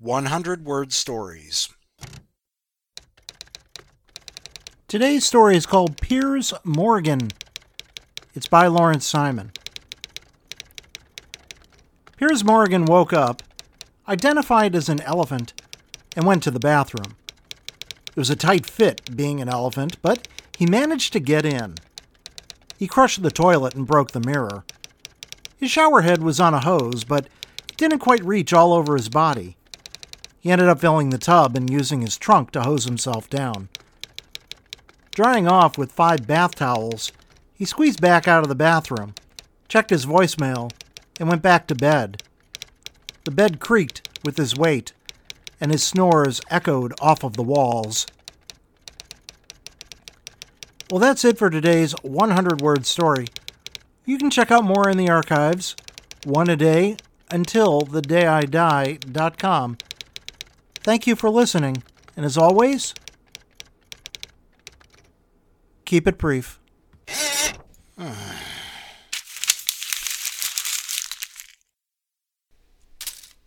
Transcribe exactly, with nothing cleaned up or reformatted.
one hundred Word Stories. Today's story is called Piers Morgan. It's by Lawrence Simon. Piers Morgan woke up, identified as an elephant, and went to the bathroom. It was a tight fit being an elephant, but he managed to get in. He crushed the toilet and broke the mirror. His shower head was on a hose, but it didn't quite reach all over his body. He ended up filling the tub and using his trunk to hose himself down. Drying off with five bath towels, he squeezed back out of the bathroom, checked his voicemail, and went back to bed. The bed creaked with his weight, and his snores echoed off of the walls. Well, that's it for today's one hundred Word Story. You can check out more in the archives, one a day until the day I die dot com. Thank you for listening, and as always, keep it brief.